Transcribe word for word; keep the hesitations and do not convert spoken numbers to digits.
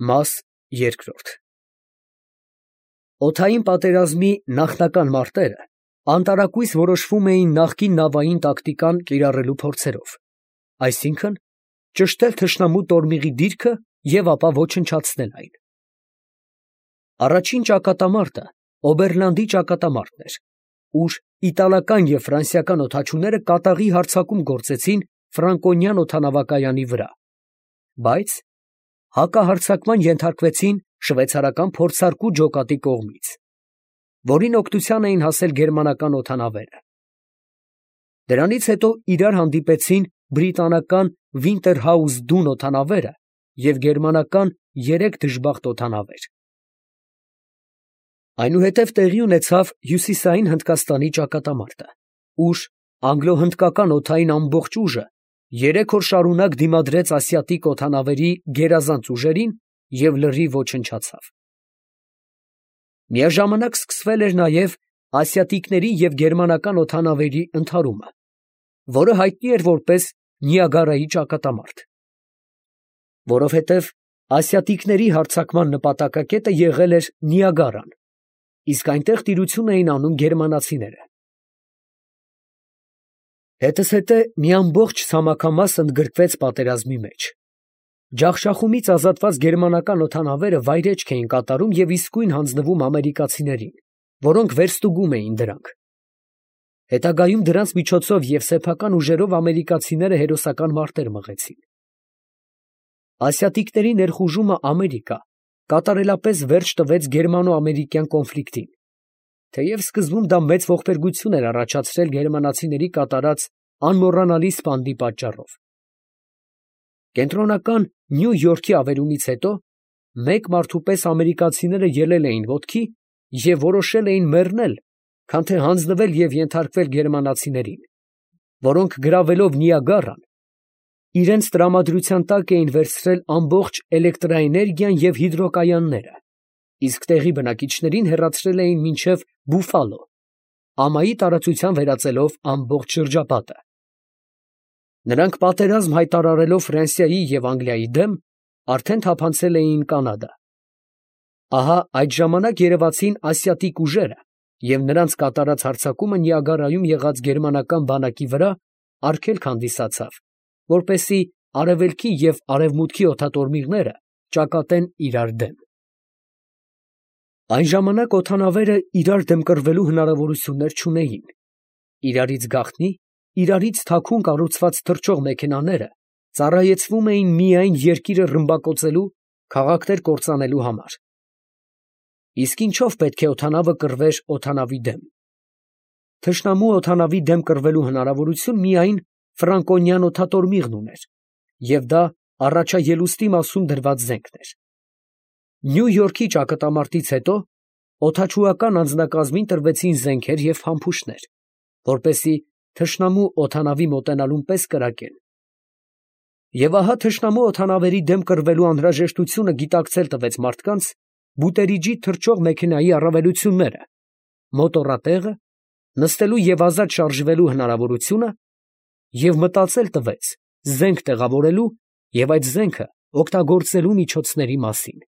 Մաս երկրորդ Օդային պատերազմի նախնական մարտերը անտարակույս որոշվում էին նախկին նավային տակտիկան կիրառելու փորձերով, այսինքն՝ ճշտել թշնամու տորմիղի դիրքը և ապա ոչնչացնել այն։ Առաջին ճակատամարտը Օբերլանդի ճակատամարտն էր, ուր իտալական և ֆրանսիական օդաչուները կատաղի հարձակում գործեցին Ֆրանկոնյան օդանավակայանի վրա, բայց հակահարձակման ենթարկվեցին շվեյցարական փորձարկու ջոկատի կողմից, որին օգնության էին հասել գերմանական օդանավերը։ Դրանից հետո իրար հանդիպեցին բրիտանական Վինտերհաուզ Դուն օդանավերը և գերմանական երեք դժբախտ օդանավեր։ Այնուհետև տեղի ունեցավ հյուսիսային Հնդկաստանի ճակատամարտը, ուր անգլո֊հնդկական օդային ամբողջ ուժը երեք օր շարունակ դիմադրեց ասիատիկ օդանավերի գերազանց ուժերին և լրիվ ոչնչացավ։ Միաժամանակ սկսվել էր նաև ասիատիկների և գերմանական օդանավերի ընդհարումը, որը հայտնի էր որպես Նիագարայի ճակատամարտ, որովհետև ասիատիկների հարձակման նպատակակետը եղել էր Նիագարան, իսկ այնտեղ տիրություն էին անում գերմանացիները։ Հետզհետե մի ամբողջ ցամաքամաս ընդգրկվեց պատերազմի մեջ։ Ջախշախումից ազատված գերմանական օդանավերը վայրէջք էին կատարում և իսկույն հանձնվում ամերիկացիներին, որոնք վերստուգում էին դրանք։ Հետագայում դրանց միջոցով և սեփական ուժերով ամերիկացիները հերոսական մարտեր մղեցին։ Ասիատիկների ներխուժումը Ամերիկա կատարելապես վերջ տվեց գերմանո֊ամերիկյան կոնֆլիկտին, թեև սկզբում դա մեծ ողբերգություն էր առաջացրել գերմանացիների կատարած անմոռանալի սպանդի պատճառով։ Կենտրոնական Նյու Յորքի ավերումից հետո մեկ մարդու պես ամերիկացիները ելել էին ոտքի և որոշել էին մեռնել, քան թե հանձնվել և ենթարկվել գերմանացիներին, որոնք գրավելով Նիագարան, իրենց տրամադրության տակ էին վերցրել ամբողջ էլեկտրաէներգիան և հիդրոկայանները, իսկ տեղի բնակիչներին հեռացրել էին մինչև Բուֆալո, ամայի տարածության վերածելով ամբողջ շրջապատը։ Նրանք պատերազմ հայտարարելով Ֆրանսիայի և Անգլիայի դեմ, արդեն թափանցել էին Կանադա։ Ահա այդ ժամանակ երևացին ասիատիկ ուժերը և նրանց կատարած հարձակումը Նիագարայում եղած գերմանական բանակի վրա արգելք հանդիսացավ, որպեսզի արևելքի և արևմուտքի օդատորմիղները ճակատեն իրար դեմ։ Այն ժամանակ օդանավերը իրար դեմ կռվելու հնարավորություններ չունեին. իրարից գաղտնի, իրարից թաքուն կառուցված թռչող մեքենաները ծառայեցվում էին միայն երկիրը ռմբակոծելու, քաղաքներ կործանելու համար։ Իսկ ինչո՞վ պետք է օդանավը կռվեր օդանավի դեմ։ Թշնամու օդանավի դեմ կռվելու հնարավորություն միայն Ֆրանկոնյան օդատորմիղն ուներ, և դա առաջաելուստի մասում դրված զենքն էր։ Նյու Յորքի ճակատամարտից հետո օդաչուական անձնակազմին տրվեցին զենքեր և փամփուշտներ, որպեսզի թշնամու օդանավի մոտենալուն պես կրակեն։ Եվ ահա թշնամու օդանավերի դեմ կռվելու անհրաժեշտությունը գիտակցել տվեց մարդկանց բուտերիջի թռչող մեքենայի առավելությունները, մոտոռատեղը, նստելու և ազատ շարժվելու հնարավորությունը և մտածել տվեց զենք տեղավորելու և այդ զենքը օգտագործելու միջոցների մասին։